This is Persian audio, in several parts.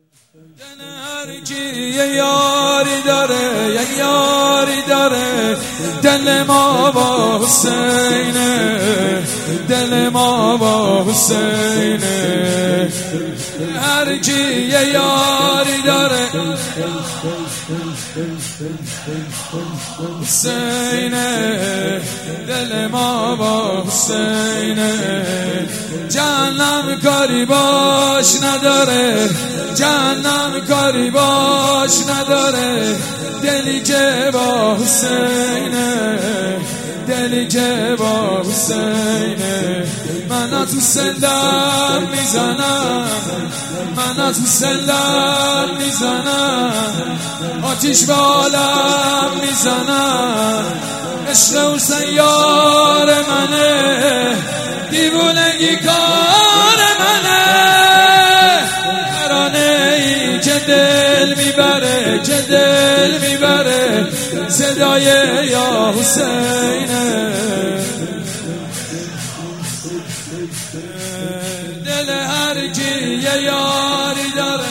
دل هر کی یه یاری داره، یه یاری داره، دل ما با حسینه، دل ما با حسینه. هر کی یه یاری داره حسینه، دل ما با حسینه. جهنم کاری باش نداره، جهنم کاری باش نداره، دلی که با حسینه، دلی که با حسینه. من تو سلم میزنم، من تو سلم میزنم، آتیش به عالم میزنم. عشق حسین یار منه، دیوونگی کار منه. ترانه ای که دل میبره، که دل میبره، صدای یا حسینه. دل هر کی یه یاری داره،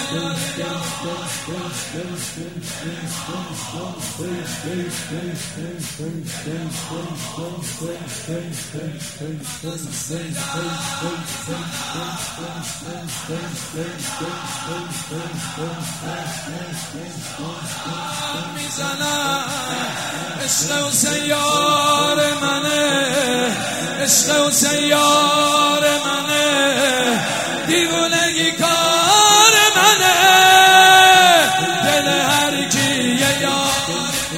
میزنم. عشق حسین یار منه، عشق حسین یار منه، دیوونگی کار منه. دل هر کی یه یار،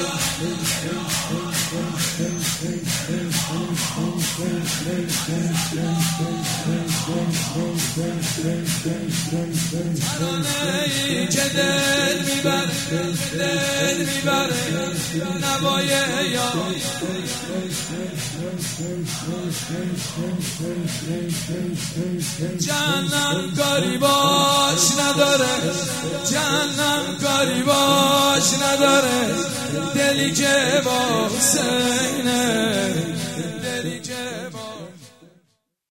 ترانه‌ای که دل میبره، دل میبره، نوای یار. جهنم کاری باش نداره، جهنم کاری باش نداره، دلی که با حسینه، دلی که